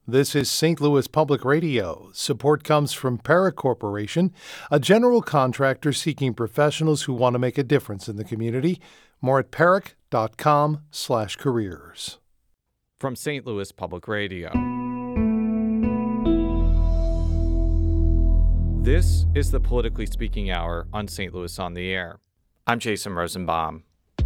This is St. Louis Public Radio. Support comes from Parrott Corporation, a general contractor seeking professionals who want to make a difference in the community. More at parrott.com/careers. From St. Louis Public Radio. This is the Politically Speaking Hour on St. Louis on the Air. I'm Jason Rosenbaum.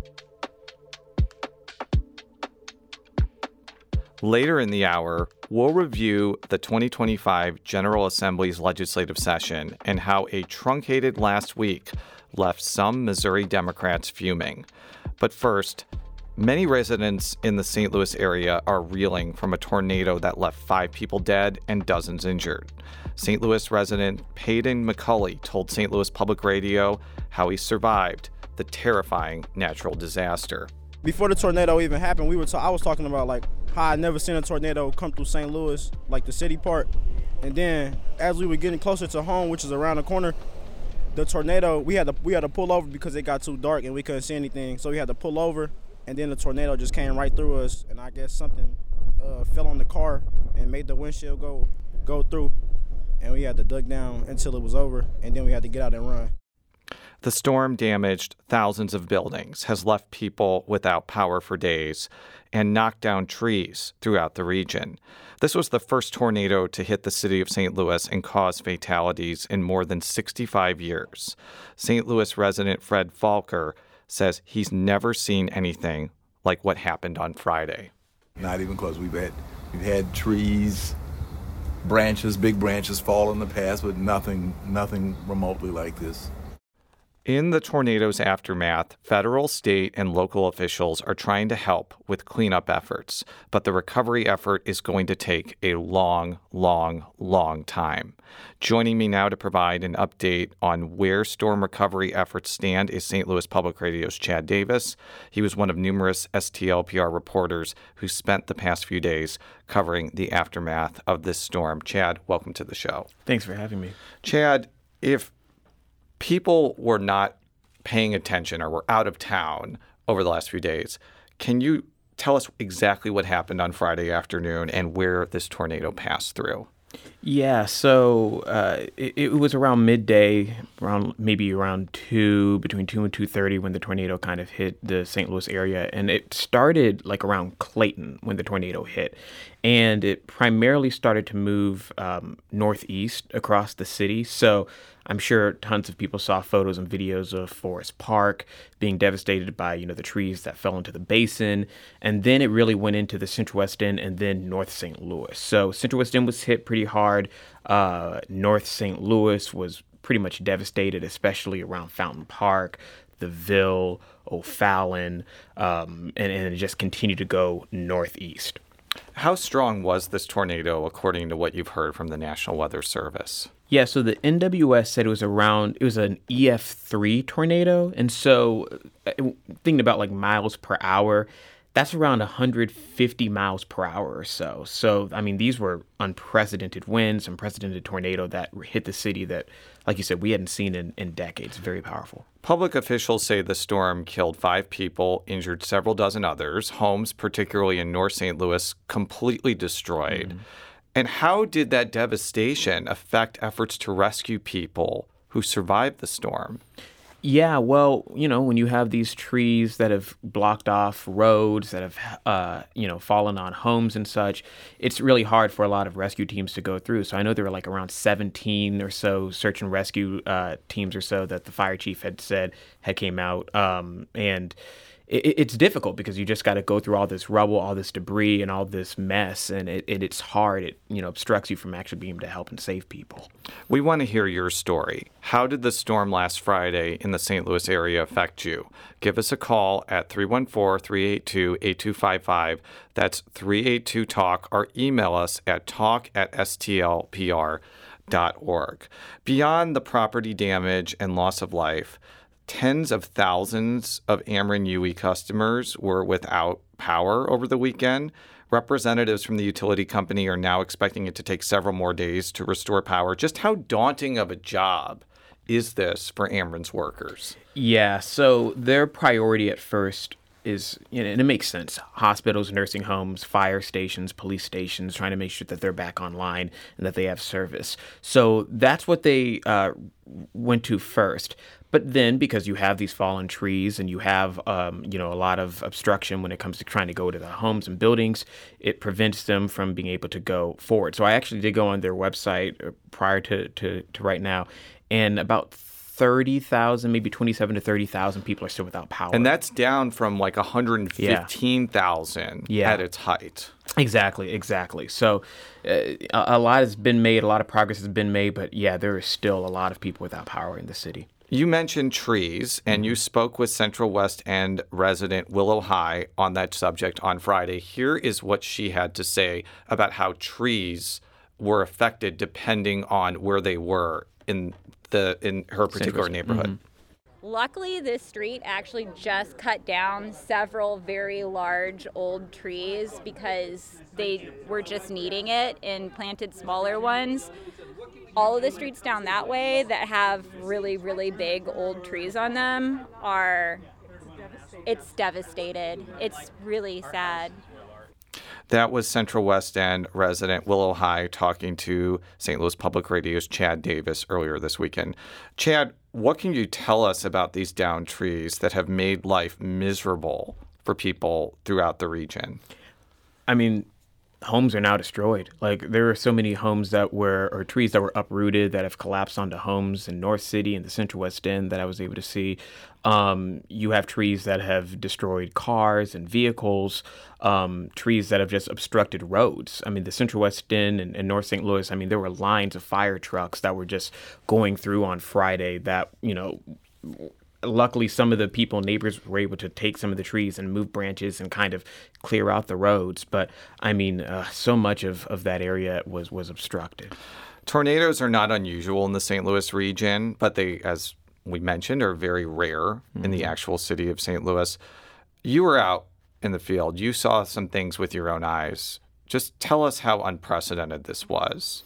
Later in the hour, we'll review the 2025 General Assembly's legislative session and how a truncated last week left some Missouri Democrats fuming. But first, many residents in the St. Louis area are reeling from a tornado that left 5 people dead and dozens injured. St. Louis resident Peyton McCulley told St. Louis Public Radio how he survived the terrifying natural disaster. Before the tornado even happened, I was talking about how I never seen a tornado come through St. Louis, like the city part. And then as we were getting closer to home, which is around the corner, the tornado, we had to pull over because it got too dark and we couldn't see anything. So we had to pull over, and then the tornado just came right through us, and I guess something fell on the car and made the windshield go through. And we had to duck down until it was over, and then we had to get out and run. The storm damaged thousands of buildings, has left people without power for days, and knocked down trees throughout the region. This was the first tornado to hit the city of St. Louis and cause fatalities in more than 65 years. St. Louis resident Fred Falker says he's never seen anything like what happened on Friday. Not even close. We've had trees, big branches fall in the past, but nothing remotely like this. In the tornado's aftermath, federal, state, and local officials are trying to help with cleanup efforts, but the recovery effort is going to take a long, long, long time. Joining me now to provide an update on where storm recovery efforts stand is St. Louis Public Radio's Chad Davis. He was one of numerous STLPR reporters who spent the past few days covering the aftermath of this storm. Chad, welcome to the show. Thanks for having me. Chad, if people were not paying attention or were out of town over the last few days, can you tell us exactly what happened on Friday afternoon and where this tornado passed through? Yeah, so it was around midday, between 2 and 2:30 when the tornado kind of hit the St. Louis area. And it started around Clayton when the tornado hit. And it primarily started to move northeast across the city. So I'm sure tons of people saw photos and videos of Forest Park being devastated by, the trees that fell into the basin. And then it really went into the Central West End and then North St. Louis. So Central West End was hit pretty hard. North St. Louis was pretty much devastated, especially around Fountain Park, the Ville, O'Fallon, and it just continued to go northeast. How strong was this tornado, according to what you've heard from the National Weather Service? Yeah, so the NWS said it was an EF3 tornado. And so thinking about miles per hour, that's around 150 miles per hour or so. So, these were unprecedented winds, unprecedented tornado that hit the city that, like you said, we hadn't seen in decades. Very powerful. Public officials say the storm killed 5 people, injured several dozen others, homes, particularly in North St. Louis, completely destroyed. Mm-hmm. And how did that devastation affect efforts to rescue people who survived the storm? Yeah, well, when you have these trees that have blocked off roads, that have, fallen on homes and such, it's really hard for a lot of rescue teams to go through. So I know there were around 17 or so search and rescue teams or so that the fire chief had said had came out. And it's difficult because you just got to go through all this rubble, all this debris, and all this mess, and it's hard. It obstructs you from actually being able to help and save people. We want to hear your story. How did the storm last Friday in the St. Louis area affect you? Give us a call at 314-382-8255. That's 382-TALK, or email us at talk@stlpr.org. Beyond the property damage and loss of life, tens of thousands of Ameren UE customers were without power over the weekend. Representatives from the utility company are now expecting it to take several more days to restore power. Just how daunting of a job is this for Ameren's workers? Yeah, so their priority at first is, and it makes sense. Hospitals, nursing homes, fire stations, police stations, trying to make sure that they're back online and that they have service. So that's what they went to first. But then, because you have these fallen trees and you have, a lot of obstruction when it comes to trying to go to the homes and buildings, it prevents them from being able to go forward. So I actually did go on their website prior to right now, and about 30,000, maybe 27 to 30,000 people are still without power. And that's down from like 115,000 at its height. Exactly. So a lot has been made, a lot of progress has been made, but yeah, there is still a lot of people without power in the city. You mentioned trees, and you spoke with Central West End resident Willow High on that subject on Friday. Here is what she had to say about how trees were affected depending on where they were in her particular neighborhood. Mm-hmm. Luckily, this street actually just cut down several very large old trees because they were just needing it and planted smaller ones. All of the streets down that way that have really, really big old trees on them it's devastated. It's really sad. That was Central West End resident Willow High talking to St. Louis Public Radio's Chad Davis earlier this weekend. Chad, what can you tell us about these downed trees that have made life miserable for people throughout the region? I mean, homes are now destroyed. Like, there are so many homes or trees that were uprooted that have collapsed onto homes in North City and the Central West End that I was able to see. You have trees that have destroyed cars and vehicles, trees that have just obstructed roads. I mean, the Central West End and North St. Louis, I mean, there were lines of fire trucks that were just going through on Friday that, luckily, some of the neighbors were able to take some of the trees and move branches and kind of clear out the roads. But, I mean, so much of that area was obstructed. Tornadoes are not unusual in the St. Louis region, but they, as we mentioned, are very rare in the actual city of St. Louis. You were out in the field. You saw some things with your own eyes. Just tell us how unprecedented this was.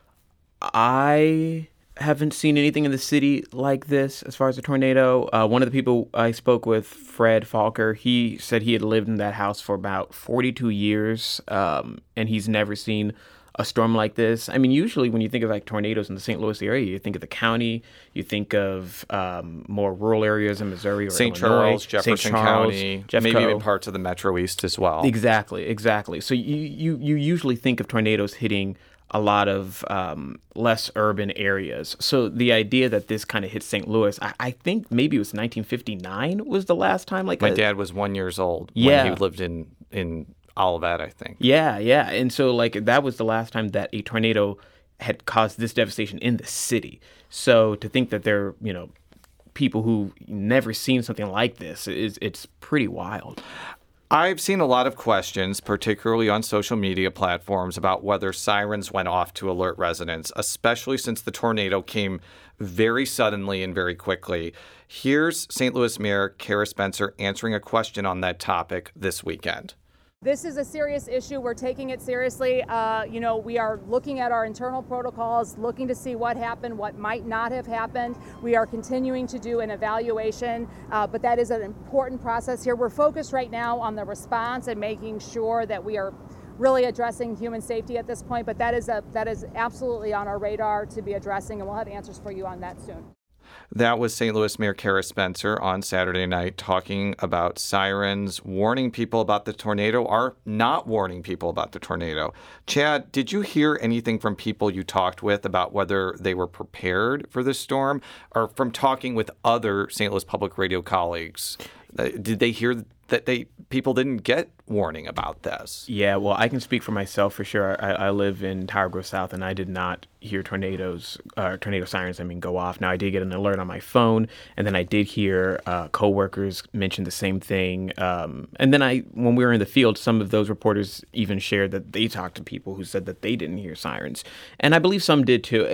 I haven't seen anything in the city like this as far as a tornado. One of the people I spoke with, Fred Falker, he said he had lived in that house for about 42 years, and he's never seen a storm like this. I mean, usually when you think of like tornadoes in the St. Louis area, you think of the county, you think of more rural areas in Missouri or St. Illinois, Charles, Jefferson County, maybe even parts of the Metro East as well. Exactly. So you usually think of tornadoes hitting a lot of less urban areas. So the idea that this kind of hit St. Louis, I think maybe it was 1959 was the last time. My dad was 1 year old when he lived in Olivet, I think. Yeah. And so that was the last time that a tornado had caused this devastation in the city. So to think that there are, people who never seen something like this, it's pretty wild. I've seen a lot of questions, particularly on social media platforms, about whether sirens went off to alert residents, especially since the tornado came very suddenly and very quickly. Here's St. Louis Mayor Kara Spencer answering a question on that topic this weekend. This is a serious issue. We're taking it seriously. We are looking at our internal protocols, looking to see what happened, what might not have happened. We are continuing to do an evaluation, but that is an important process here. We're focused right now on the response and making sure that we are really addressing human safety at this point, but that is absolutely on our radar to be addressing, and we'll have answers for you on that soon. That was St. Louis Mayor Kara Spencer on Saturday night talking about sirens, warning people about the tornado or not warning people about the tornado. Chad, did you hear anything from people you talked with about whether they were prepared for this storm, or from talking with other St. Louis Public Radio colleagues? Did they hear that people didn't get warning about this? Yeah, well, I can speak for myself for sure. I live in Tower Grove South, and I did not hear tornado sirens go off. Now, I did get an alert on my phone, and then I did hear coworkers mention the same thing. And then when we were in the field, some of those reporters even shared that they talked to people who said that they didn't hear sirens. And I believe some did too.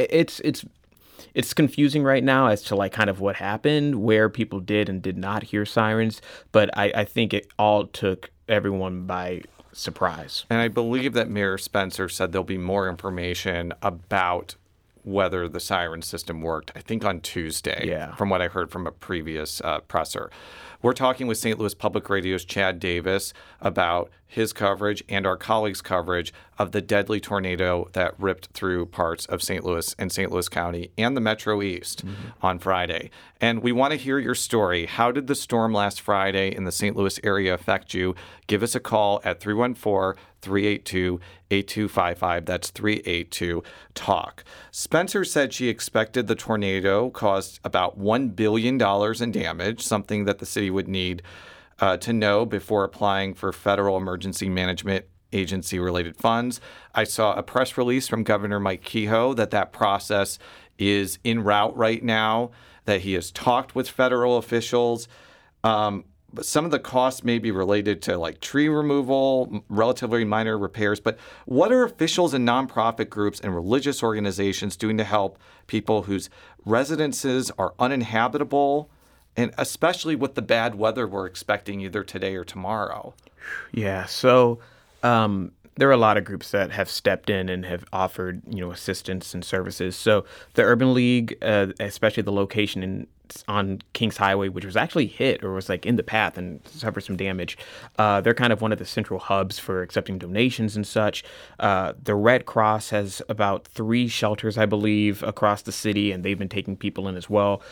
It's confusing right now as to kind of what happened, where people did and did not hear sirens, but I think it all took everyone by surprise. And I believe that Mayor Spencer said there'll be more information about whether the siren system worked, I think on Tuesday, from what I heard from a previous presser. We're talking with St. Louis Public Radio's Chad Davis about his coverage and our colleagues' coverage of the deadly tornado that ripped through parts of St. Louis and St. Louis County and the Metro East on Friday. And we want to hear your story. How did the storm last Friday in the St. Louis area affect you? Give us a call at 314-382-8255. That's 382-TALK. Spencer said she expected the tornado caused about $1 billion in damage, something that the city would need to know before applying for federal emergency management agency-related funds. I saw a press release from Governor Mike Kehoe that process is en route right now, that he has talked with federal officials. But some of the costs may be related to like tree removal, relatively minor repairs. But what are officials and nonprofit groups and religious organizations doing to help people whose residences are uninhabitable, and especially with the bad weather we're expecting either today or tomorrow? Yeah, so there are a lot of groups that have stepped in and have offered, assistance and services. So the Urban League, especially the location on Kings Highway, which was actually hit or was like in the path and suffered some damage. They're kind of one of the central hubs for accepting donations and such. The Red Cross has about 3 shelters, I believe, across the city, and they've been taking people in as well.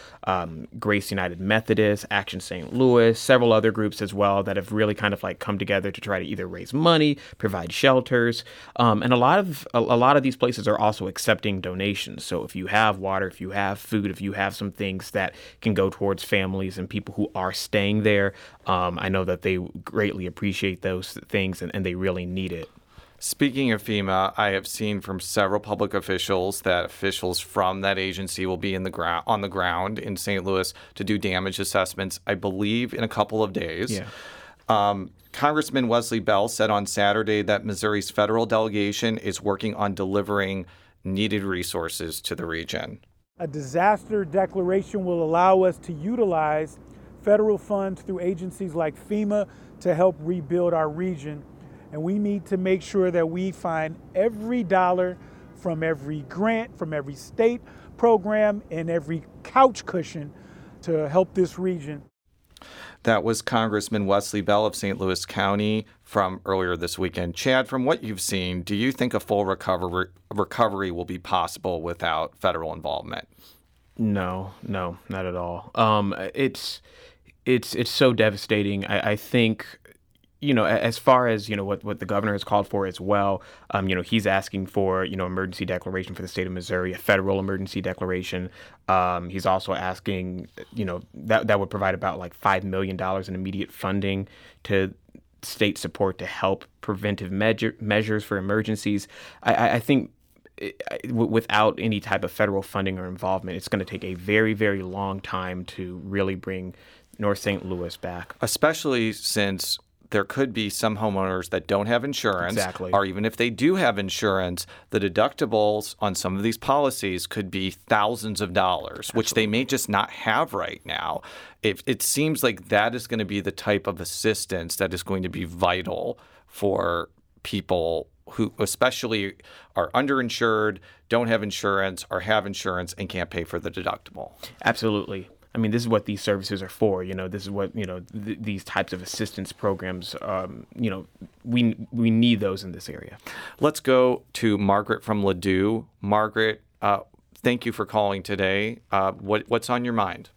Grace United Methodist, Action St. Louis, several other groups as well that have really kind of like come together to try to either raise money, provide shelters, and a lot of these places are also accepting donations. So if you have water, if you have food, if you have some things that can go towards families and people who are staying there, I know that they greatly appreciate those things and they really need it. Speaking of FEMA, I have seen from several public officials that officials from that agency will be on the ground in St. Louis to do damage assessments, I believe, in a couple of days. Yeah. Congressman Wesley Bell said on Saturday that Missouri's federal delegation is working on delivering needed resources to the region. A disaster declaration will allow us to utilize federal funds through agencies like FEMA to help rebuild our region. And we need to make sure that we find every dollar from every grant, from every state program, and every couch cushion to help this region. That was Congressman Wesley Bell of St. Louis County from earlier this weekend. Chad, from what you've seen, do you think a full recovery will be possible without federal involvement? No, not at all. It's so devastating. I think, as far as, what the governor has called for as well, he's asking for, emergency declaration for the state of Missouri, a federal emergency declaration. He's also asking, that would provide about like $5 million in immediate funding to state support to help preventive measures for emergencies. I think without any type of federal funding or involvement, it's going to take a very, very long time to really bring North St. Louis back. Especially since there could be some homeowners that don't have insurance. Exactly. Or even if they do have insurance, the deductibles on some of these policies could be thousands of dollars, Absolutely. Which they may just not have right now. It seems like that is going to be the type of assistance that is going to be vital for people who especially are underinsured, don't have insurance, or have insurance and can't pay for the deductible. Absolutely. I mean, this is what these services are for. This is what, these types of assistance programs, we need those in this area. Let's go to Margaret from Ladue. Margaret, thank you for calling today. What's on your mind?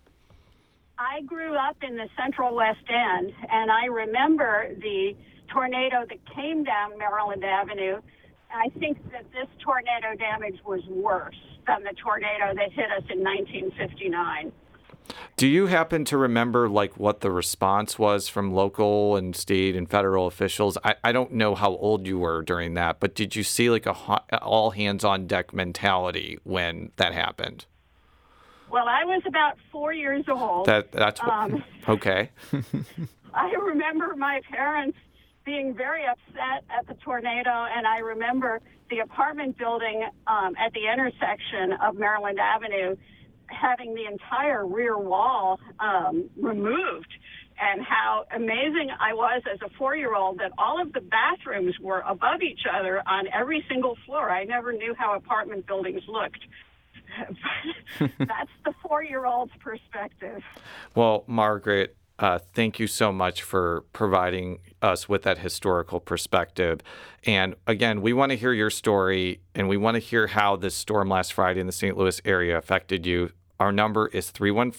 I grew up in the Central West End, and I remember the tornado that came down Maryland Avenue. I think that this tornado damage was worse than the tornado that hit us in 1959. Do you happen to remember what the response was from local and state and federal officials? I don't know how old you were during that, but did you see a all hands on deck mentality when that happened? Well, I was about 4 years old. That's okay. I remember my parents being very upset at the tornado, and I remember the apartment building at the intersection of Maryland Avenue having the entire rear wall removed, and how amazing I was as a 4-year-old that all of the bathrooms were above each other on every single floor. I never knew how apartment buildings looked. That's the 4-year-old's perspective. Well, Margaret, Thank you so much for providing us with that historical perspective. And again, we want to hear your story, and we want to hear how this storm last Friday in the St. Louis area affected you. Our number is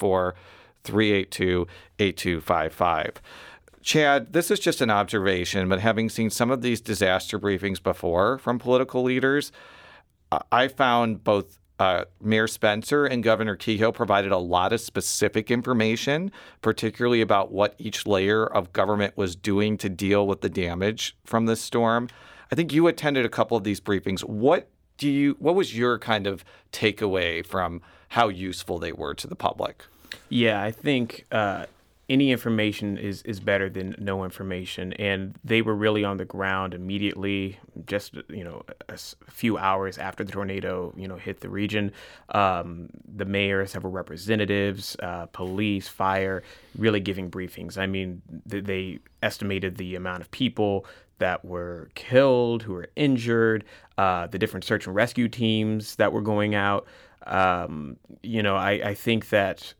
314-382-8255. Chad, this is just an observation, but having seen some of these disaster briefings before from political leaders, I found both Mayor Spencer and Governor Kehoe provided a lot of specific information, particularly about what each layer of government was doing to deal with the damage from this storm. I think you attended a couple of these briefings. What was your kind of takeaway from how useful they were to the public? Yeah, I think any information is better than no information. And they were really on the ground immediately, just, a few hours after the tornado, hit the region. The mayor, several representatives, police, fire, really giving briefings. I mean, they estimated the amount of people that were killed, who were injured, the different search and rescue teams that were going out. I think that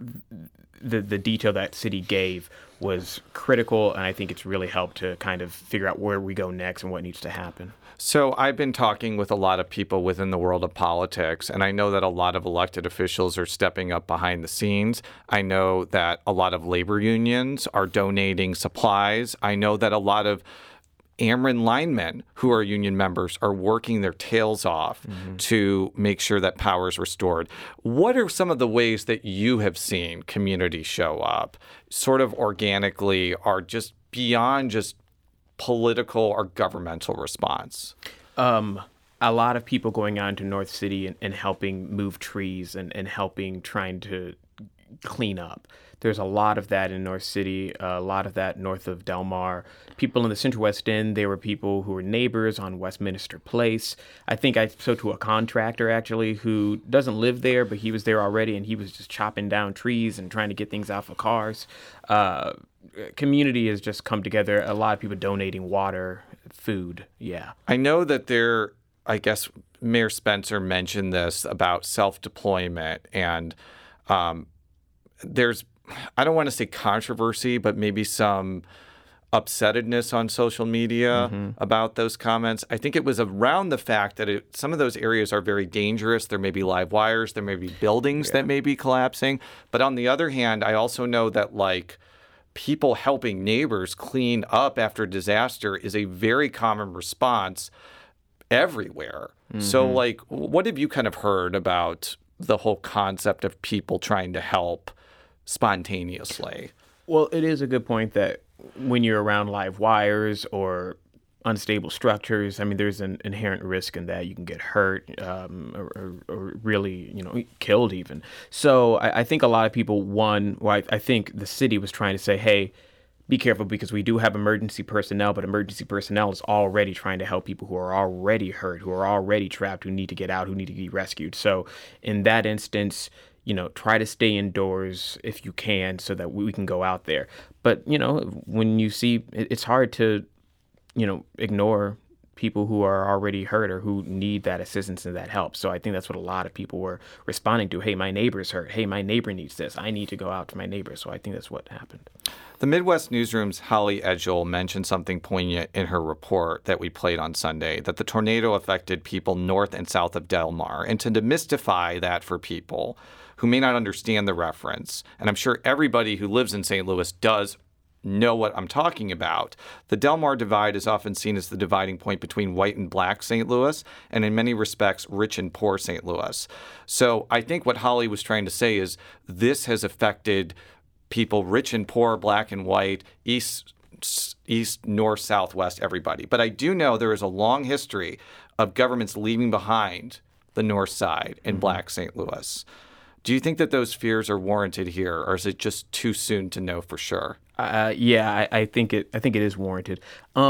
the detail that city gave was critical, and I think it's really helped to kind of figure out where we go next and what needs to happen. So I've been talking with a lot of people within the world of politics, and I know that a lot of elected officials are stepping up behind the scenes. I know that a lot of labor unions are donating supplies. I know that a lot of Ameren linemen who are union members are working their tails off to make sure that power is restored. What are some of the ways that you have seen community show up sort of organically or just beyond just political or governmental response? A lot of people going out into North City and helping move trees and helping trying to clean up. There's a lot of that in North City, a lot of that north of Del Mar. People in the Central West End, there were people who were neighbors on Westminster Place. I think I spoke to a contractor, actually, who doesn't live there, but he was there already, and he was just chopping down trees and trying to get things out of cars. Community has just come together. A lot of people donating water, food, yeah. I know that I guess Mayor Spencer mentioned this about self-deployment, and there's, I don't want to say controversy, but maybe some upsettedness on social media about those comments. I think it was around the fact that some of those areas are very dangerous. There may be live wires. There may be buildings that may be collapsing. But on the other hand, I also know that people helping neighbors clean up after disaster is a very common response everywhere. So what have you kind of heard about the whole concept of people trying to help spontaneously? Well, it is a good point that when you're around live wires or unstable structures, I mean, there's an inherent risk in that you can get hurt or really, killed even. So I think a lot of people, I think the city was trying to say, hey, be careful because we do have emergency personnel, but emergency personnel is already trying to help people who are already hurt, who are already trapped, who need to get out, who need to be rescued. So in that instance, try to stay indoors if you can so that we can go out there. But, when you see, it's hard to, ignore people who are already hurt or who need that assistance and that help. So I think that's what a lot of people were responding to. Hey, my neighbor's hurt. Hey, my neighbor needs this. I need to go out to my neighbor. So I think that's what happened. The Midwest Newsroom's Holly Edgell mentioned something poignant in her report that we played on Sunday, that the tornado affected people north and south of Del Mar. And to demystify that for people who may not understand the reference, and I'm sure everybody who lives in St. Louis does know what I'm talking about. The Del Mar Divide is often seen as the dividing point between white and black St. Louis, and in many respects, rich and poor St. Louis. So I think what Holly was trying to say is this has affected people rich and poor, black and white, east, north, south, west, everybody. But I do know there is a long history of governments leaving behind the north side in black St. Louis. Do you think that those fears are warranted here, or is it just too soon to know for sure? I think it is warranted.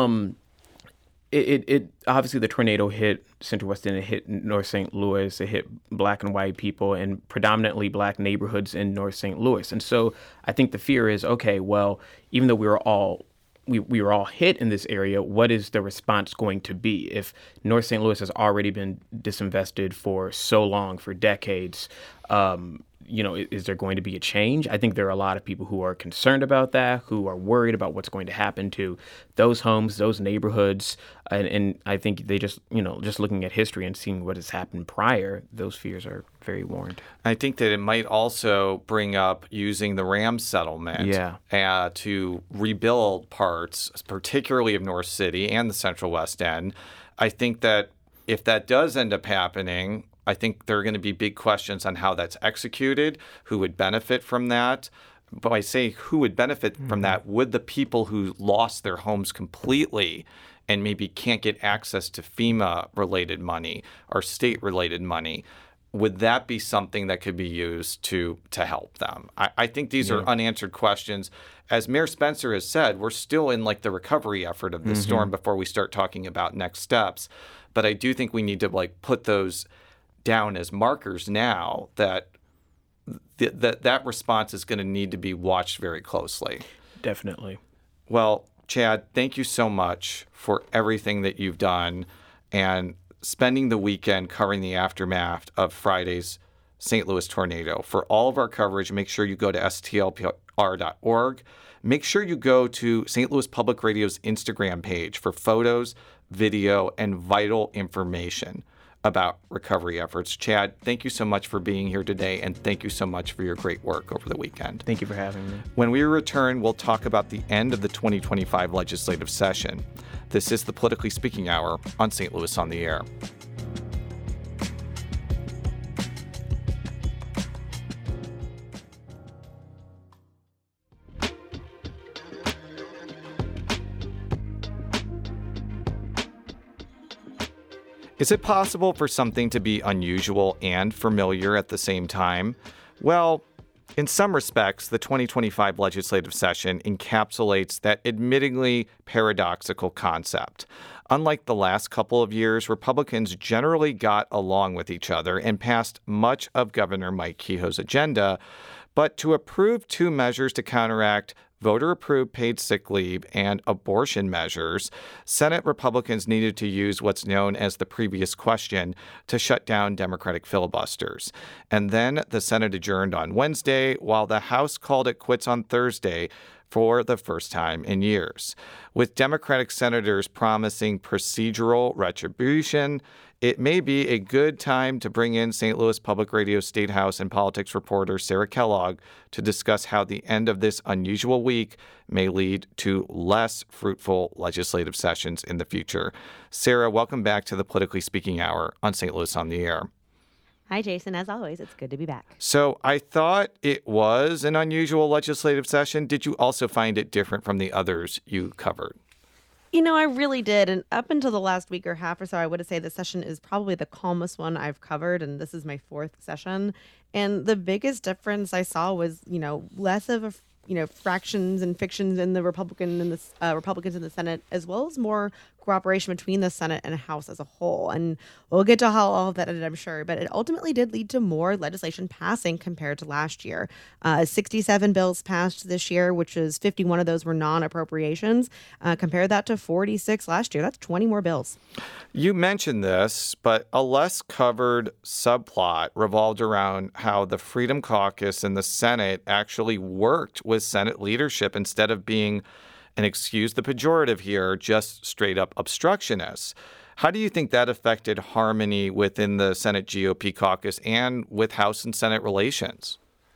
It obviously the tornado hit Central West End, it hit North St. Louis, it hit black and white people and predominantly black neighborhoods in North St. Louis. And so I think the fear is, okay, well, even though we were all hit in this area, what is the response going to be? If North St. Louis has already been disinvested for so long, for decades, is there going to be a change? I think there are a lot of people who are concerned about that, who are worried about what's going to happen to those homes, those neighborhoods. And I think they just looking at history and seeing what has happened prior, those fears are very warranted. I think that it might also bring up using the Rams settlement to rebuild parts, particularly of North City and the Central West End. I think that if that does end up happening, I think there are going to be big questions on how that's executed, who would benefit from that. But I say who would benefit from that, would the people who lost their homes completely and maybe can't get access to FEMA-related money or state-related money, would that be something that could be used to help them? I think these are unanswered questions. As Mayor Spencer has said, we're still in the recovery effort of the storm before we start talking about next steps. But I do think we need to put those down as markers now that that response is going to need to be watched very closely. Definitely. Well, Chad, thank you so much for everything that you've done and spending the weekend covering the aftermath of Friday's St. Louis tornado. For all of our coverage, make sure you go to stlpr.org. Make sure you go to St. Louis Public Radio's Instagram page for photos, video, and vital information about recovery efforts. Chad, thank you so much for being here today, and thank you so much for your great work over the weekend. Thank you for having me. When we return, we'll talk about the end of the 2025 legislative session. This is the Politically Speaking Hour on St. Louis on the Air. Is it possible for something to be unusual and familiar at the same time? Well, in some respects, the 2025 legislative session encapsulates that admittingly paradoxical concept. Unlike the last couple of years, Republicans generally got along with each other and passed much of Governor Mike Kehoe's agenda, but to approve two measures to counteract voter-approved paid sick leave and abortion measures, Senate Republicans needed to use what's known as the previous question to shut down Democratic filibusters. And then the Senate adjourned on Wednesday, while the House called it quits on Thursday for the first time in years. With Democratic senators promising procedural retribution, it may be a good time to bring in St. Louis Public Radio State House and politics reporter Sarah Kellogg to discuss how the end of this unusual week may lead to less fruitful legislative sessions in the future. Sarah, welcome back to the Politically Speaking Hour on St. Louis on the Air. Hi, Jason. As always, it's good to be back. So I thought it was an unusual legislative session. Did you also find it different from the others you covered? You know, I really did. And up until the last week or half or so, I would say this session is probably the calmest one I've covered. And this is my fourth session. And the biggest difference I saw was, less of a fractions and fictions in the Republicans in the Senate, as well as more cooperation between the Senate and House as a whole. And we'll get to how all of that ended, I'm sure. But it ultimately did lead to more legislation passing compared to last year. 67 bills passed this year, which is 51 of those were non-appropriations. Compare that to 46 last year. That's 20 more bills. You mentioned this, but a less covered subplot revolved around how the Freedom Caucus in the Senate actually worked with Senate leadership instead of being, and excuse the pejorative here, just straight up obstructionists. How do you think that affected harmony within the Senate GOP caucus and with House and Senate relations?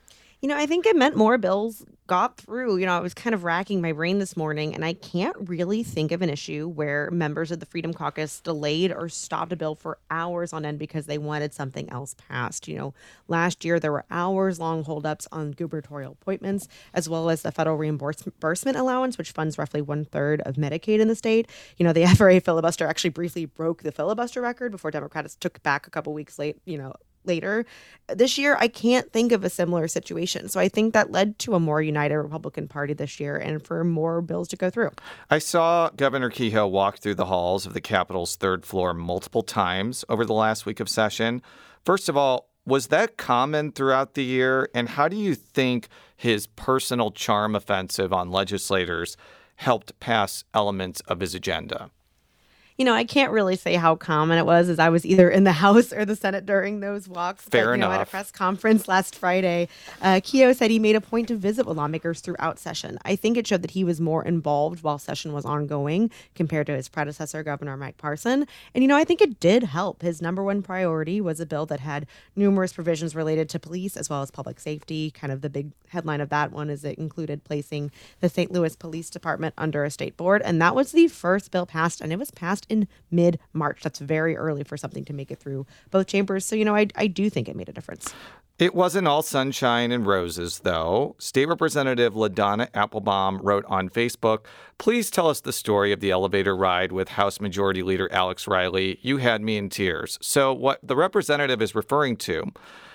I think it meant more bills got through. I was kind of racking my brain this morning, and I can't really think of an issue where members of the Freedom Caucus delayed or stopped a bill for hours on end because they wanted something else passed. Last year there were hours-long holdups on gubernatorial appointments, as well as the federal reimbursement allowance, which funds roughly 1/3 of Medicaid in the state. The FRA filibuster actually briefly broke the filibuster record before Democrats took back a couple weeks later. This year, I can't think of a similar situation. So I think that led to a more united Republican Party this year and for more bills to go through. I saw Governor Kehoe walk through the halls of the Capitol's third floor multiple times over the last week of session. First of all, was that common throughout the year? And how do you think his personal charm offensive on legislators helped pass elements of his agenda? I can't really say how common it was, as I was either in the House or the Senate during those walks. Fair but, enough. At a press conference last Friday, Keogh said he made a point to visit with lawmakers throughout session. I think it showed that he was more involved while session was ongoing compared to his predecessor, Governor Mike Parson. And, I think it did help. His number one priority was a bill that had numerous provisions related to police as well as public safety. Kind of the big headline of that one is it included placing the St. Louis Police Department under a state board. And that was the first bill passed, and it was passed in mid-March. That's very early for something to make it through both chambers. So, I do think it made a difference. It wasn't all sunshine and roses, though. State Representative LaDonna Applebaum wrote on Facebook, "Please tell us the story of the elevator ride with House Majority Leader Alex Riley. You had me in tears." So what the representative is referring to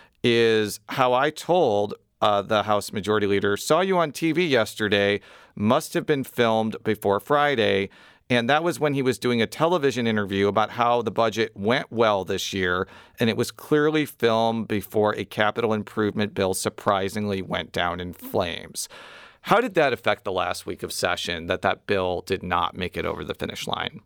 is how I told the House Majority Leader, "Saw you on TV yesterday, must have been filmed before Friday." And that was when he was doing a television interview about how the budget went well this year. And it was clearly filmed before a capital improvement bill surprisingly went down in flames. How did that affect the last week of session that bill did not make it over the finish line?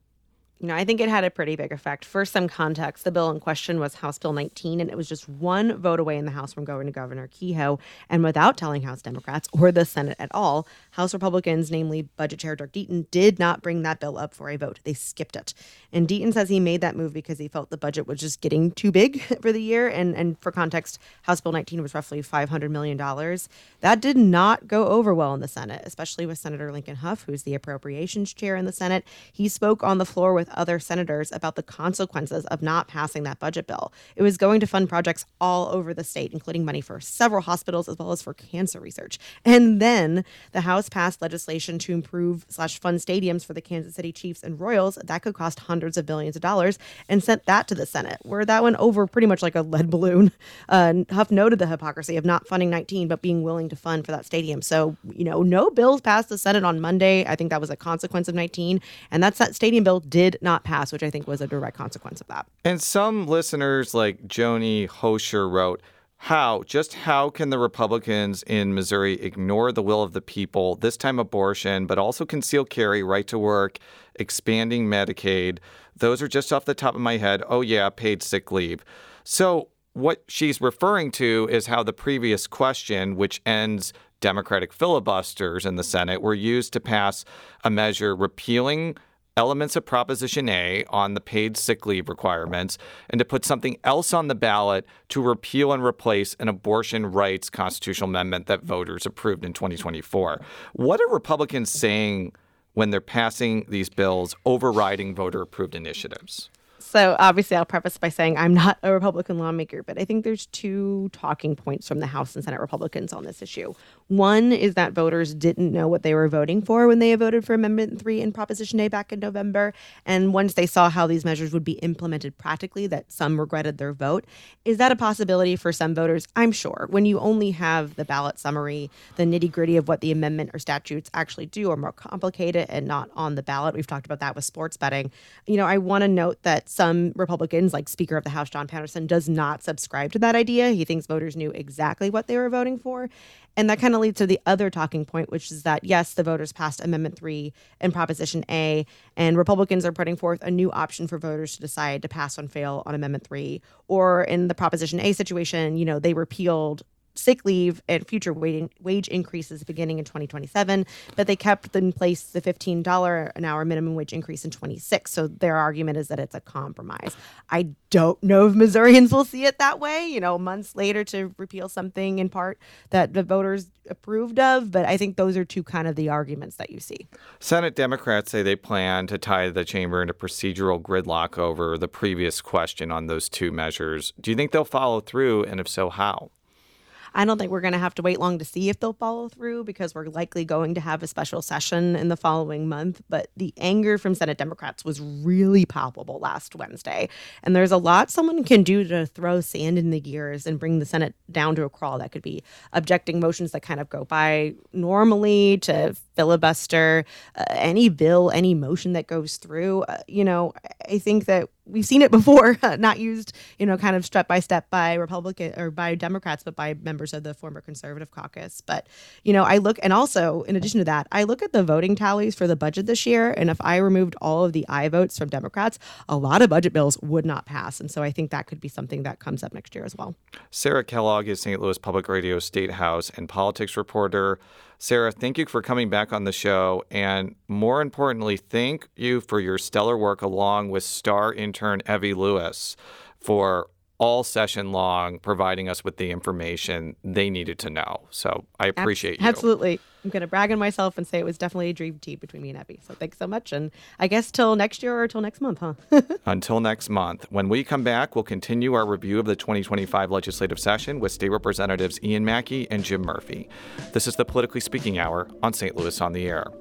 I think it had a pretty big effect. For some context, the bill in question was House Bill 19, and it was just one vote away in the House from going to Governor Kehoe. And without telling House Democrats or the Senate at all, House Republicans, namely Budget Chair Dirk Deaton, did not bring that bill up for a vote. They skipped it. And Deaton says he made that move because he felt the budget was just getting too big for the year. And for context, House Bill 19 was roughly $500 million. That did not go over well in the Senate, especially with Senator Lincoln Hough, who's the appropriations chair in the Senate. He spoke on the floor with other senators about the consequences of not passing that budget bill. It was going to fund projects all over the state, including money for several hospitals as well as for cancer research. And then the House passed legislation to improve/fund stadiums for the Kansas City Chiefs and Royals. That could cost hundreds of billions of dollars, and sent that to the Senate, where that went over pretty much like a lead balloon. Huff noted the hypocrisy of not funding 19, but being willing to fund for that stadium. So, no bills passed the Senate on Monday. I think that was a consequence of 19. And that stadium bill did not pass, which I think was a direct consequence of that. And some listeners like Joni Hosher wrote, how can the Republicans in Missouri ignore the will of the people, this time abortion, but also concealed carry, right to work, expanding Medicaid? Those are just off the top of my head. Oh, yeah, paid sick leave. So what she's referring to is how the previous question, which ends Democratic filibusters in the Senate, were used to pass a measure repealing elements of Proposition A on the paid sick leave requirements and to put something else on the ballot to repeal and replace an abortion rights constitutional amendment that voters approved in 2024. What are Republicans saying when they're passing these bills overriding voter-approved initiatives? So obviously I'll preface by saying I'm not a Republican lawmaker, but I think there's two talking points from the House and Senate Republicans on this issue. One is that voters didn't know what they were voting for when they voted for Amendment 3 in Proposition A back in November. And once they saw how these measures would be implemented practically, that some regretted their vote. Is that a possibility for some voters? I'm sure. When you only have the ballot summary, the nitty-gritty of what the amendment or statutes actually do are more complicated and not on the ballot. We've talked about that with sports betting. I want to note that some Republicans, like Speaker of the House John Patterson, does not subscribe to that idea. He thinks voters knew exactly what they were voting for. And that kind of leads to the other talking point, which is that, yes, the voters passed Amendment 3 and Proposition A, and Republicans are putting forth a new option for voters to decide to pass or fail on Amendment 3. Or in the Proposition A situation, they repealed sick leave and future wage increases beginning in 2027, but they kept in place the $15 an hour minimum wage increase in 26. So their argument is that it's a compromise. I don't know if Missourians will see it that way, months later to repeal something in part that the voters approved of, but I think those are two kind of the arguments that you see. Senate Democrats say they plan to tie the chamber into procedural gridlock over the previous question on those two measures. Do you think they'll follow through, and if so, how? I don't think we're going to have to wait long to see if they'll follow through, because we're likely going to have a special session in the following month. But the anger from Senate Democrats was really palpable last Wednesday. And there's a lot someone can do to throw sand in the gears and bring the Senate down to a crawl. That could be objecting motions that kind of go by normally, to filibuster any bill, any motion that goes through. I think that we've seen it before, not used, kind of step by step by Republican or by Democrats, but by members of the former conservative caucus. But, I look, and also in addition to that, I look at the voting tallies for the budget this year. And if I removed all of the aye votes from Democrats, a lot of budget bills would not pass. And so I think that could be something that comes up next year as well. Sarah Kellogg is St. Louis Public Radio State House and politics reporter. Sarah, thank you for coming back on the show. And more importantly, thank you for your stellar work along with star intern Evie Lewis for all session long providing us with the information they needed to know. So I appreciate you. Absolutely. I'm going to brag on myself and say it was definitely a dream team between me and Evie. So thanks so much. And I guess till next year or till next month, huh? Until next month. When we come back, we'll continue our review of the 2025 legislative session with State Representatives Ian Mackey and Jim Murphy. This is the Politically Speaking Hour on St. Louis on the Air.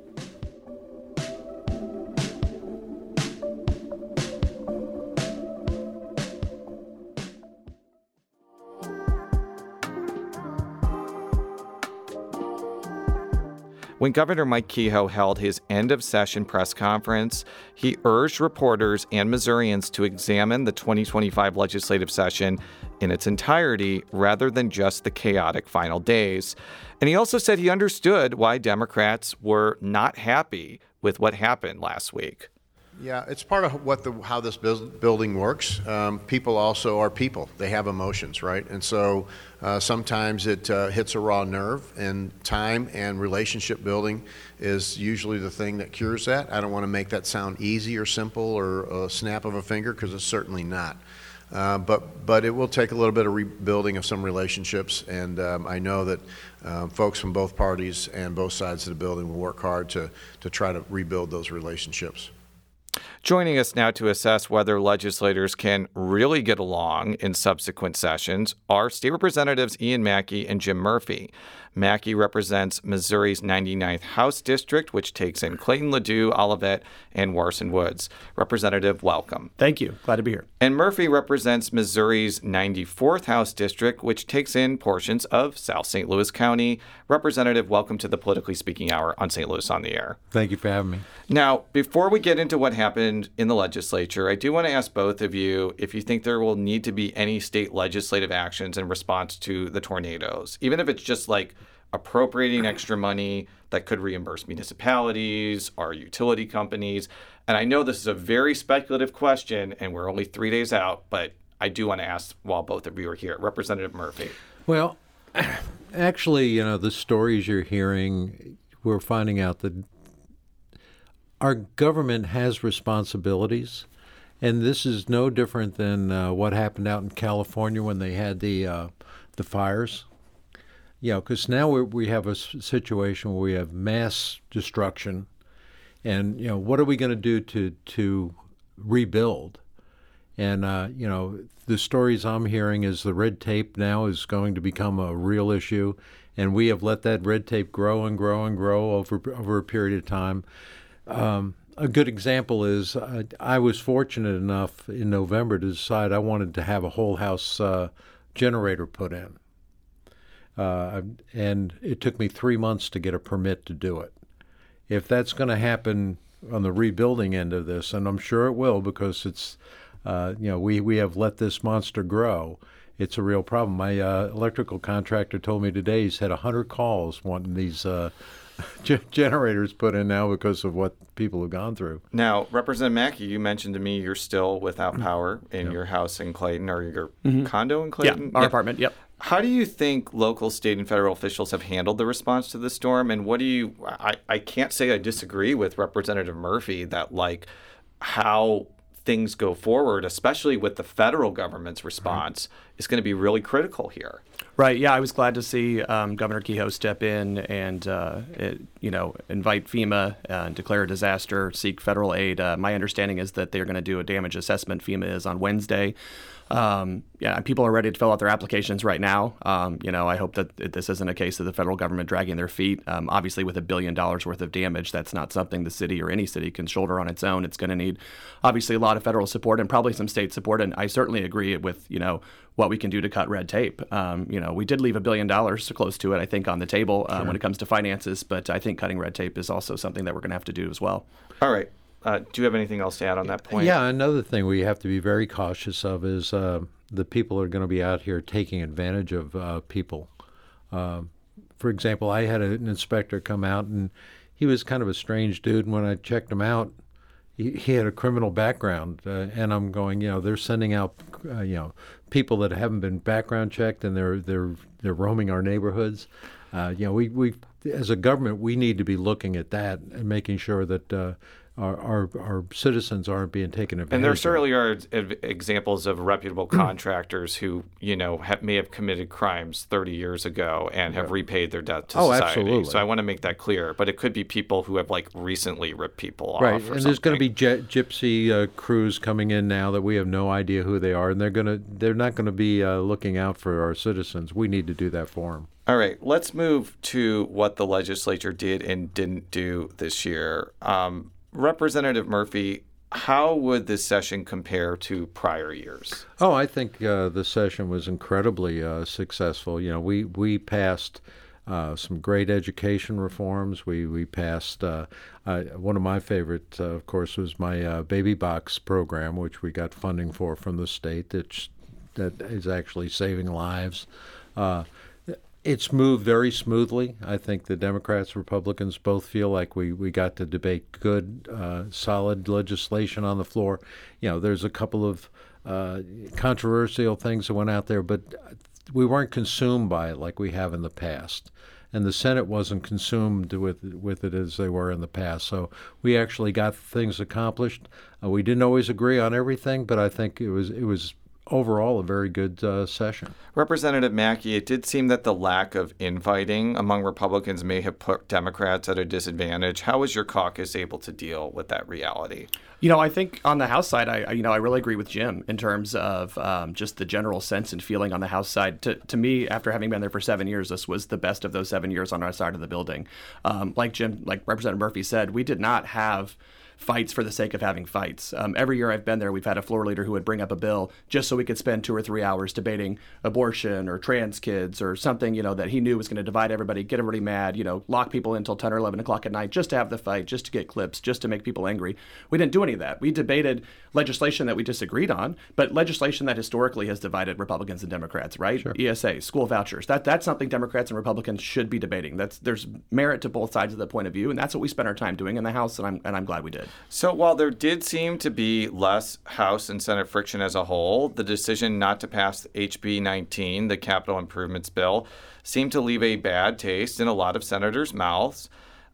When Governor Mike Kehoe held his end-of-session press conference, he urged reporters and Missourians to examine the 2025 legislative session in its entirety rather than just the chaotic final days. And he also said he understood why Democrats were not happy with what happened last week. Yeah, it's part of how this building works. People also are people. They have emotions, right? And so sometimes it hits a raw nerve, and time and relationship building is usually the thing that cures that. I don't want to make that sound easy or simple or a snap of a finger, because it's certainly not. But it will take a little bit of rebuilding of some relationships, and I know that folks from both parties and both sides of the building will work hard to try to rebuild those relationships. Joining us now to assess whether legislators can really get along in subsequent sessions are State Representatives Ian Mackey and Jim Murphy. Mackey represents Missouri's 99th House District, which takes in Clayton, Ladue, Olivet, and Warson Woods. Representative, welcome. Thank you. Glad to be here. And Murphy represents Missouri's 94th House District, which takes in portions of South St. Louis County. Representative, welcome to the Politically Speaking Hour on St. Louis on the Air. Thank you for having me. Now, before we get into what happened in the legislature, I do want to ask both of you if you think there will need to be any state legislative actions in response to the tornadoes, even if it's just like appropriating extra money that could reimburse municipalities or utility companies. And I know this is a very speculative question, and we're only 3 days out, but I do want to ask while both of you are here. Representative Murphy. Well, actually, the stories you're hearing, we're finding out that our government has responsibilities, and this is no different than what happened out in California when they had the fires. Because now we have a situation where we have mass destruction, and what are we going to do to rebuild? And the stories I'm hearing is the red tape now is going to become a real issue, and we have let that red tape grow and grow and grow over a period of time. A good example is I was fortunate enough in November to decide I wanted to have a whole house generator put in. And it took me 3 months to get a permit to do it. If that's going to happen on the rebuilding end of this, and I'm sure it will, because it's, we have let this monster grow, it's a real problem. My electrical contractor told me today he's had 100 calls wanting these generators put in now because of what people have gone through. Now, Representative Mackey, you mentioned to me you're still without power in your house in Clayton, or your condo in Clayton? Yeah, our apartment, yep. How do you think local, state, and federal officials have handled the response to the storm? And what do you, I can't say I disagree with Representative Murphy that how things go forward, especially with the federal government's response, is going to be really critical here. Right. Yeah, I was glad to see Governor Kehoe step in and, invite FEMA and declare a disaster, seek federal aid. My understanding is that they're going to do a damage assessment. FEMA is on Wednesday. People are ready to fill out their applications right now. I hope that this isn't a case of the federal government dragging their feet. Obviously, with $1 billion worth of damage, that's not something the city or any city can shoulder on its own. It's going to need, obviously, a lot of federal support and probably some state support. And I certainly agree with, what we can do to cut red tape. We did leave $1 billion, so close to it, I think, on the table when it comes to finances. But I think cutting red tape is also something that we're going to have to do as well. All right. do you have anything else to add on that point? Yeah, another thing we have to be very cautious of is the people are going to be out here taking advantage of people. For example, I had an inspector come out, and he was kind of a strange dude. And when I checked him out, he had a criminal background, and I'm going, they're sending out, people that haven't been background checked, and they're roaming our neighborhoods. We as a government, we need to be looking at that and making sure that our citizens aren't being taken advantage of. And there certainly are examples of reputable contractors who, may have committed crimes 30 years ago and have repaid their debt to society. Absolutely. So I want to make that clear. But it could be people who have recently ripped people off. Right, and there's going to be gypsy crews coming in now that we have no idea who they are, and they're not going to be looking out for our citizens. We need to do that for them. All right, let's move to what the legislature did and didn't do this year. Representative Murphy, how would this session compare to prior years? Oh, I think the session was incredibly successful. We passed some great education reforms. We passed one of my favorites, of course, was my baby box program, which we got funding for from the state. That is actually saving lives. It's moved very smoothly. I think the Democrats, Republicans both feel like we got to debate good, solid legislation on the floor. There's a couple of controversial things that went out there, but we weren't consumed by it like we have in the past. And the Senate wasn't consumed with it as they were in the past. So we actually got things accomplished. We didn't always agree on everything, but I think it was overall a very good session. Representative Mackey, it did seem that the lack of infighting among Republicans may have put Democrats at a disadvantage. How was your caucus able to deal with that reality? I think on the House side, I really agree with Jim in terms of just the general sense and feeling on the House side. To me, after having been there for 7 years, this was the best of those 7 years on our side of the building. Like Representative Murphy said, we did not have fights for the sake of having fights. Every year I've been there, we've had a floor leader who would bring up a bill just so we could spend 2 or 3 hours debating abortion or trans kids or something, that he knew was going to divide everybody, get everybody mad, lock people in until 10 or 11 o'clock at night just to have the fight, just to get clips, just to make people angry. We didn't do any of that. We debated legislation that we disagreed on, but legislation that historically has divided Republicans and Democrats, right? Sure. ESA, school vouchers. That's something Democrats and Republicans should be debating. There's merit to both sides of the point of view, and that's what we spent our time doing in the House, and I'm glad we did. So while there did seem to be less House and Senate friction as a whole, the decision not to pass HB 19, the capital improvements bill, seemed to leave a bad taste in a lot of senators' mouths.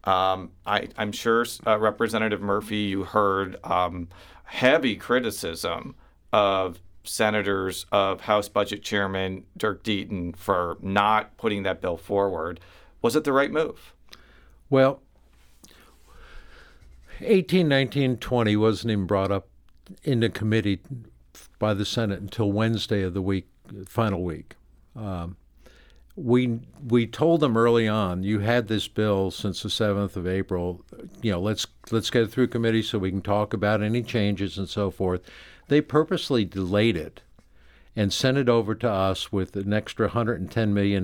I'm sure, Representative Murphy, you heard heavy criticism of senators, of House Budget Chairman Dirk Deaton for not putting that bill forward. Was it the right move? Well, 18, 19, 20 wasn't even brought up into committee by the Senate until Wednesday of the week, final week. We told them early on, you had this bill since the 7th of April. Let's get it through committee so we can talk about any changes and so forth. They purposely delayed it and sent it over to us with an extra $110 million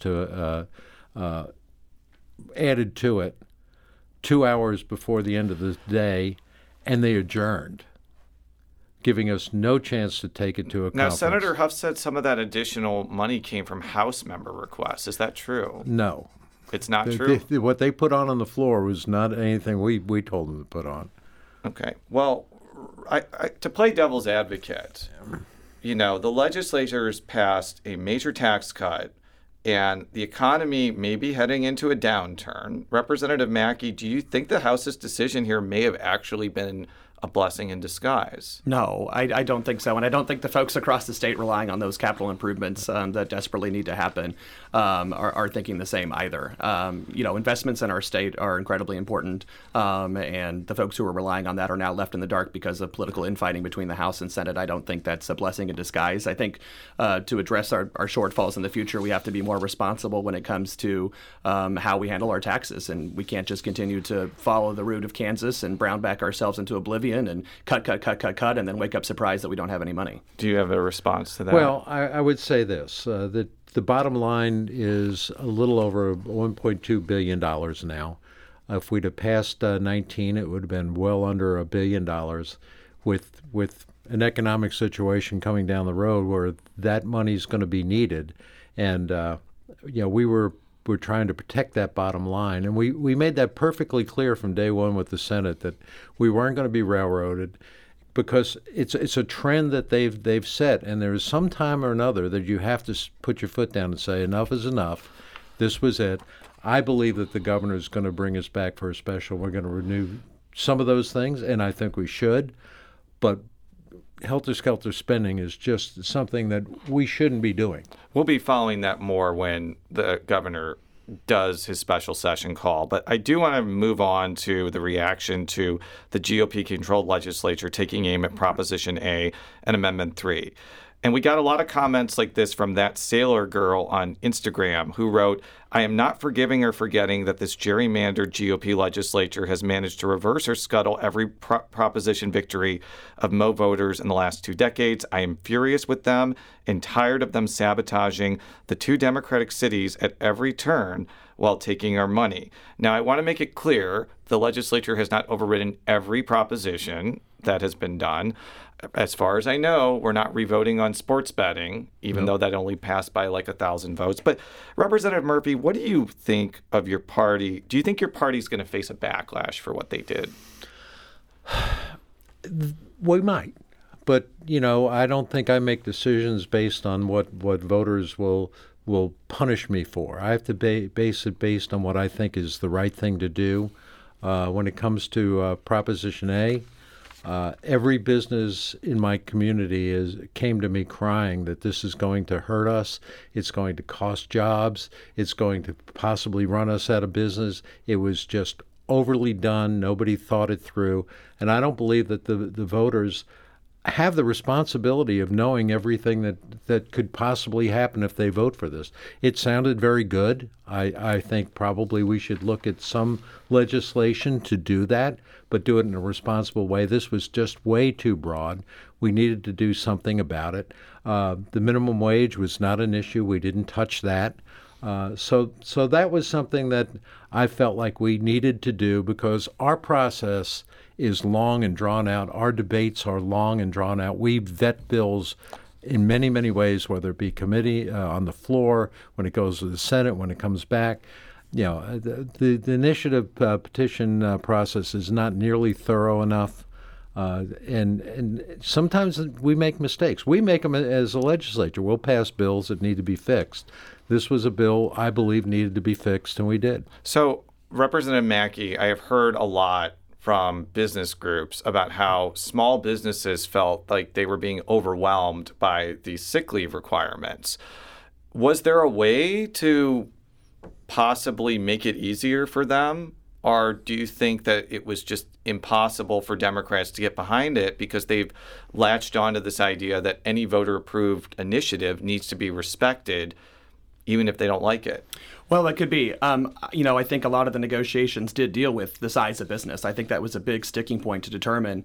added to it 2 hours before the end of the day, and they adjourned, giving us no chance to take it to a Now, conference. Senator Huff said some of that additional money came from House member requests. Is that true? No. It's not true? What they put on the floor was not anything we told them to put on. Okay. Well, to play devil's advocate, the legislature has passed a major tax cut, and the economy may be heading into a downturn. Representative Mackey, do you think the House's decision here may have actually been a blessing in disguise? No, I don't think so. And I don't think the folks across the state relying on those capital improvements that desperately need to happen are thinking the same either. Investments in our state are incredibly important. And the folks who are relying on that are now left in the dark because of political infighting between the House and Senate. I don't think that's a blessing in disguise. I think to address our shortfalls in the future, we have to be more responsible when it comes to how we handle our taxes. And we can't just continue to follow the route of Kansas and brown back ourselves into oblivion and cut, and then wake up surprised that we don't have any money. Do you have a response to that? Well, I would say this, that the bottom line is a little over $1.2 billion now. If we'd have passed 19, it would have been well under $1 billion with an economic situation coming down the road where that money's going to be needed. And, we're trying to protect that bottom line. And we made that perfectly clear from day one with the Senate that we weren't going to be railroaded, because it's a trend that they've set. And there is some time or another that you have to put your foot down and say, enough is enough. This was it. I believe that the governor is going to bring us back for a special. We're going to renew some of those things, and I think we should. But helter-skelter spending is just something that we shouldn't be doing. We'll be following that more when the governor does his special session call. But I do want to move on to the reaction to the GOP-controlled legislature taking aim at Proposition A and Amendment 3. And we got a lot of comments like this from that sailor girl on Instagram who wrote, "I am not forgiving or forgetting that this gerrymandered GOP legislature has managed to reverse or scuttle every proposition victory of Mo voters in the last 2 decades. I am furious with them and tired of them sabotaging the 2 Democratic cities at every turn while taking our money." Now, I want to make it clear the legislature has not overridden every proposition that has been done. As far as I know, we're not revoting on sports betting, even though that only passed by like 1,000 votes. But Representative Murphy, what do you think of your party? Do you think your party's going to face a backlash for what they did? We might. But, I don't think I make decisions based on what voters will punish me for. I have to base it based on what I think is the right thing to do. When it comes to Proposition A, every business in my community came to me crying that this is going to hurt us. It's going to cost jobs. It's going to possibly run us out of business. It was just overly done. Nobody thought it through. And I don't believe that the voters have the responsibility of knowing everything that could possibly happen if they vote for this. It sounded very good. I think probably we should look at some legislation to do that, but do it in a responsible way. This was just way too broad. We needed to do something about it. The minimum wage was not an issue. We didn't touch that. So that was something that I felt like we needed to do, because our process is long and drawn out. Our debates are long and drawn out. We vet bills in many, many ways, whether it be committee, on the floor, when it goes to the Senate, when it comes back. The initiative petition process is not nearly thorough enough. And sometimes we make mistakes. We make them as a legislature. We'll pass bills that need to be fixed. This was a bill I believe needed to be fixed, and we did. So, Representative Mackey, I have heard a lot from business groups about how small businesses felt like they were being overwhelmed by these sick leave requirements. Was there a way to possibly make it easier for them? Or do you think that it was just impossible for Democrats to get behind it because they've latched onto this idea that any voter-approved initiative needs to be respected, even if they don't like it? Well, it could be. I think a lot of the negotiations did deal with the size of business. I think that was a big sticking point to determine,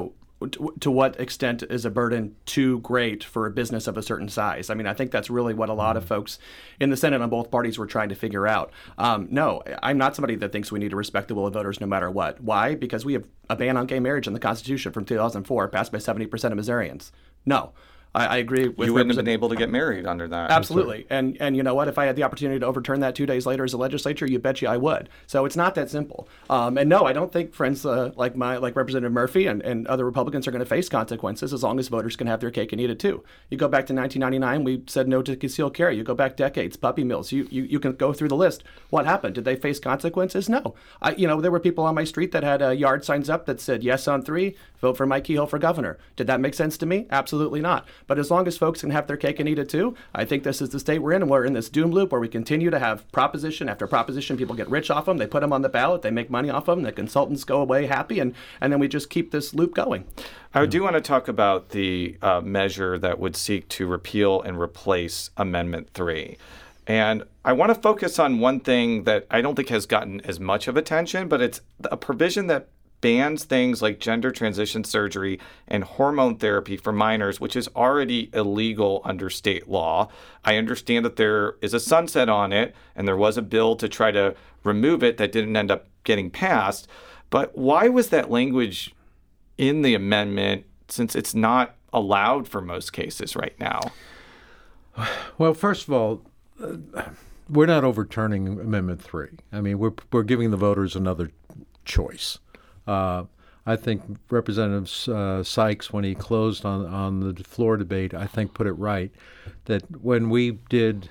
to what extent is a burden too great for a business of a certain size? I mean, I think that's really what a lot of folks in the Senate on both parties were trying to figure out. No, I'm not somebody that thinks we need to respect the will of voters no matter what. Why? Because we have a ban on gay marriage in the Constitution from 2004, passed by 70% of Missourians. No. I agree with you wouldn't have been able to get married under that. Absolutely. And you know what? If I had the opportunity to overturn that 2 days later as a legislature, you bet you I would. So it's not that simple. And no, I don't think friends like Representative Murphy and other Republicans are going to face consequences as long as voters can have their cake and eat it too. You go back to 1999, we said no to concealed carry. You go back decades, puppy mills. You can go through the list. What happened? Did they face consequences? No. There were people on my street that had yard signs up that said yes on 3, vote for Mike Kehoe for governor. Did that make sense to me? Absolutely not. But as long as folks can have their cake and eat it too, I think this is the state we're in, and we're in this doom loop where we continue to have proposition after proposition. People get rich off them, they put them on the ballot, they make money off them, the consultants go away happy, and then we just keep this loop going. I do want to talk about the measure that would seek to repeal and replace Amendment 3. And I want to focus on one thing that I don't think has gotten as much of attention, but it's a provision that bans things like gender transition surgery and hormone therapy for minors, which is already illegal under state law. I understand that there is a sunset on it, and there was a bill to try to remove it that didn't end up getting passed. But why was that language in the amendment, since it's not allowed for most cases right now? Well, first of all, we're not overturning Amendment 3. I mean, we're giving the voters another choice. I think Representative Sykes, when he closed on the floor debate, I think put it right, that when we did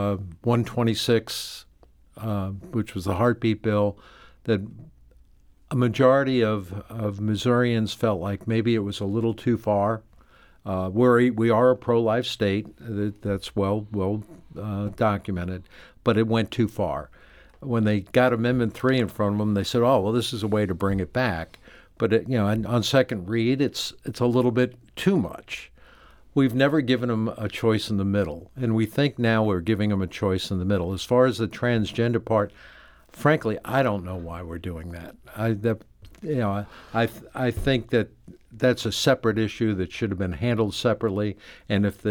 126, which was the heartbeat bill, that a majority of Missourians felt like maybe it was a little too far. We are a pro-life state. That's well documented, but it went too far. When they got Amendment 3 in front of them, they said, "Oh, well, this is a way to bring it back." But on second read, it's a little bit too much. We've never given them a choice in the middle, and we think now we're giving them a choice in the middle. As far as the transgender part, frankly, I don't know why we're doing that. I think that that's a separate issue that should have been handled separately. And if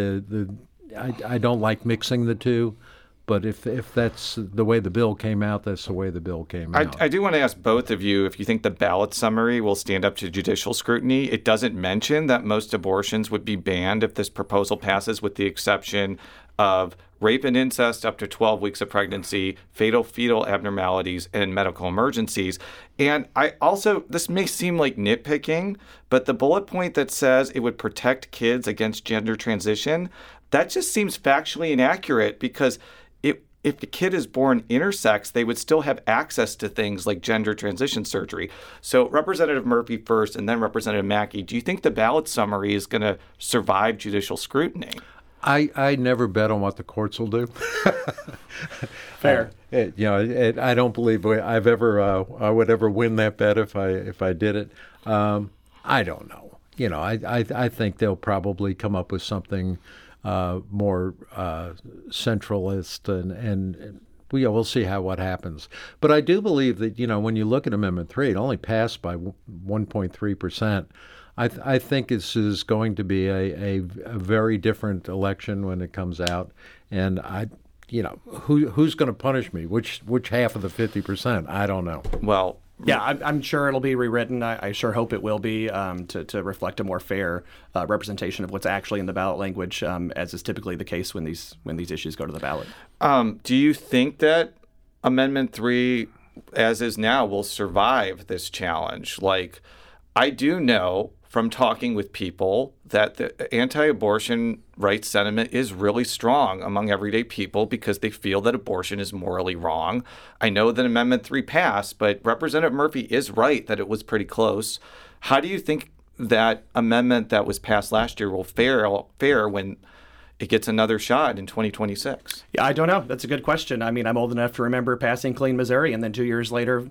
I don't like mixing the two. But if that's the way the bill came out, that's the way the bill came out. I do want to ask both of you if you think the ballot summary will stand up to judicial scrutiny. It doesn't mention that most abortions would be banned if this proposal passes, with the exception of rape and incest up to 12 weeks of pregnancy, fatal fetal abnormalities, and medical emergencies. And this may seem like nitpicking, but the bullet point that says it would protect kids against gender transition, that just seems factually inaccurate, because if the kid is born intersex, they would still have access to things like gender transition surgery. So Representative Murphy first, and then Representative Mackey, do you think the ballot summary is going to survive judicial scrutiny? I never bet on what the courts will do. Fair. I don't believe I would ever win that bet if I did it. I don't know. I think they'll probably come up with something more centralist, and we'll see what happens. But I do believe that when you look at Amendment 3, it only passed by 1.3%. I think this is going to be a very different election when it comes out, and who's going to punish me? Which half of the 50%? I don't know. Well. Yeah, I'm sure it'll be rewritten. I sure hope it will be to reflect a more fair representation of what's actually in the ballot language, as is typically the case when these issues go to the ballot. Do you think that Amendment 3, as is now, will survive this challenge? Like, I do know from talking with people that the anti-abortion rights sentiment is really strong among everyday people because they feel that abortion is morally wrong. I know that Amendment 3 passed, but Representative Murphy is right that it was pretty close. How do you think that amendment that was passed last year will fare when it gets another shot in 2026? Yeah, I don't know. That's a good question. I mean, I'm old enough to remember passing Clean Missouri, and then 2 years later,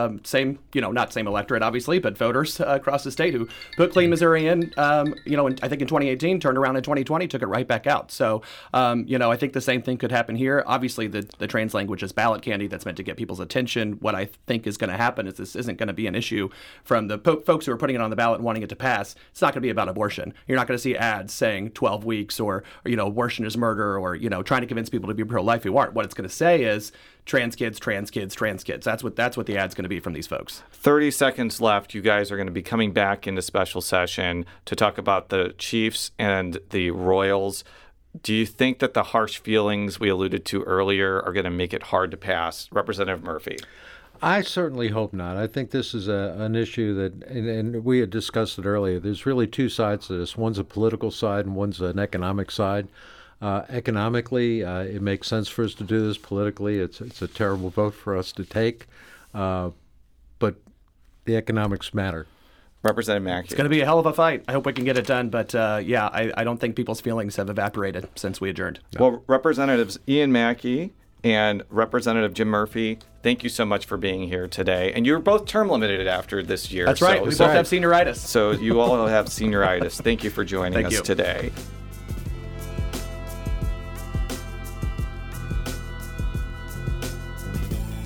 not same electorate, obviously, but voters across the state who put Clean Missouri in, I think in 2018, turned around in 2020, took it right back out. So, I think the same thing could happen here. Obviously, the trans language is ballot candy that's meant to get people's attention. What I think is going to happen is this isn't going to be an issue from the folks who are putting it on the ballot and wanting it to pass. It's not going to be about abortion. You're not going to see ads saying 12 weeks or abortion is murder, or trying to convince people to be pro-life who aren't. What it's going to say is trans kids, trans kids, trans kids. That's what the ad's going to be from these folks. 30 seconds left. You guys are going to be coming back into special session to talk about the Chiefs and the Royals. Do you think that the harsh feelings we alluded to earlier are going to make it hard to pass? Representative Murphy. I certainly hope not. I think this is an issue that, and we had discussed it earlier, there's really two sides to this. One's a political side and one's an economic side. Economically, it makes sense for us to do this. Politically, it's a terrible vote for us to take. But the economics matter. Representative Mackey. It's going to be a hell of a fight. I hope we can get it done. But, I don't think people's feelings have evaporated since we adjourned. No. Well, Representatives Ian Mackey and Representative Jim Murphy, thank you so much for being here today. And you're both term limited after this year. That's right. We both have senioritis. So you all have senioritis. Thank you for joining us today.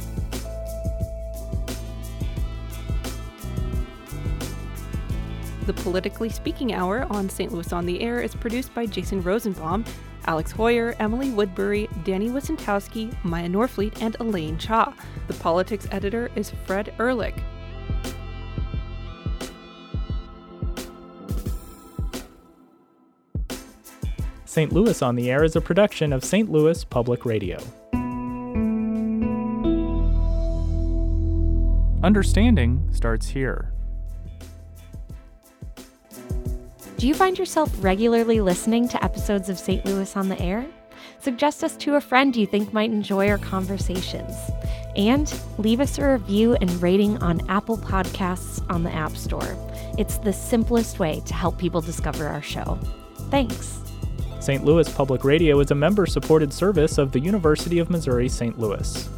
The Politically Speaking Hour on St. Louis on the Air is produced by Jason Rosenbaum, Alex Hoyer, Emily Woodbury, Danny Wysentowski, Maya Norfleet, and Elaine Cha. The politics editor is Fred Ehrlich. St. Louis on the Air is a production of St. Louis Public Radio. Understanding starts here. Do you find yourself regularly listening to episodes of St. Louis on the Air? Suggest us to a friend you think might enjoy our conversations. And leave us a review and rating on Apple Podcasts on the App Store. It's the simplest way to help people discover our show. Thanks. St. Louis Public Radio is a member-supported service of the University of Missouri St. Louis.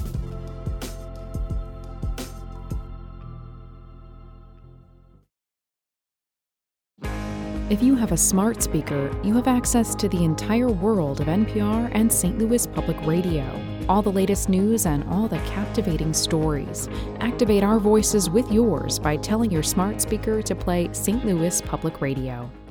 If you have a smart speaker, you have access to the entire world of NPR and St. Louis Public Radio. All the latest news and all the captivating stories. Activate our voices with yours by telling your smart speaker to play St. Louis Public Radio.